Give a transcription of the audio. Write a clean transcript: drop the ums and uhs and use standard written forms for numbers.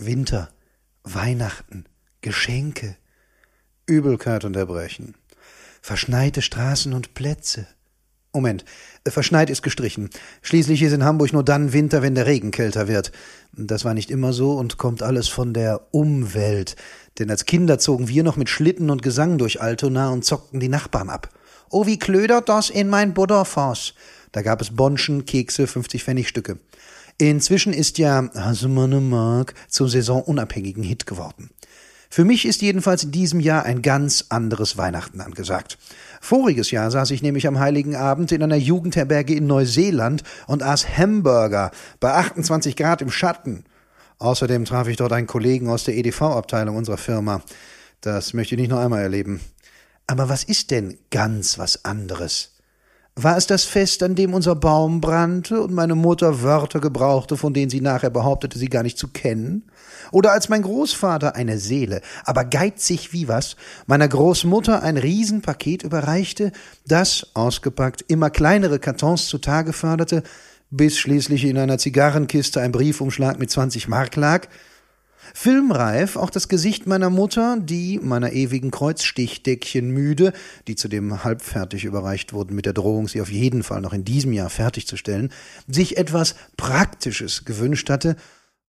Winter, Weihnachten, Geschenke, Übelkeit und Erbrechen, verschneite Straßen und Plätze. Moment, verschneit ist gestrichen. Schließlich ist in Hamburg nur dann Winter, wenn der Regen kälter wird. Das war nicht immer so und kommt alles von der Umwelt. Denn als Kinder zogen wir noch mit Schlitten und Gesang durch Altona und zockten die Nachbarn ab. Oh, wie klödert das in mein Butterfass? Da gab es Bonschen, Kekse, 50-Pfennig-Stücke. Inzwischen ist ja "Hast du mal ne Mark" zum saisonunabhängigen Hit geworden. Für mich ist jedenfalls in diesem Jahr ein ganz anderes Weihnachten angesagt. Voriges Jahr saß ich nämlich am Heiligen Abend in einer Jugendherberge in Neuseeland und aß Hamburger bei 28 Grad im Schatten. Außerdem traf ich dort einen Kollegen aus der EDV-Abteilung unserer Firma. Das möchte ich nicht noch einmal erleben. Aber was ist denn ganz was anderes? War es das Fest, an dem unser Baum brannte und meine Mutter Wörter gebrauchte, von denen sie nachher behauptete, sie gar nicht zu kennen? Oder als mein Großvater, eine Seele, aber geizig wie was, meiner Großmutter ein Riesenpaket überreichte, das, ausgepackt, immer kleinere Kartons zutage förderte, bis schließlich in einer Zigarrenkiste ein Briefumschlag mit 20 Mark lag? Filmreif auch das Gesicht meiner Mutter, die, meiner ewigen Kreuzstichdeckchen müde, die zudem halbfertig überreicht wurden mit der Drohung, sie auf jeden Fall noch in diesem Jahr fertigzustellen, sich etwas Praktisches gewünscht hatte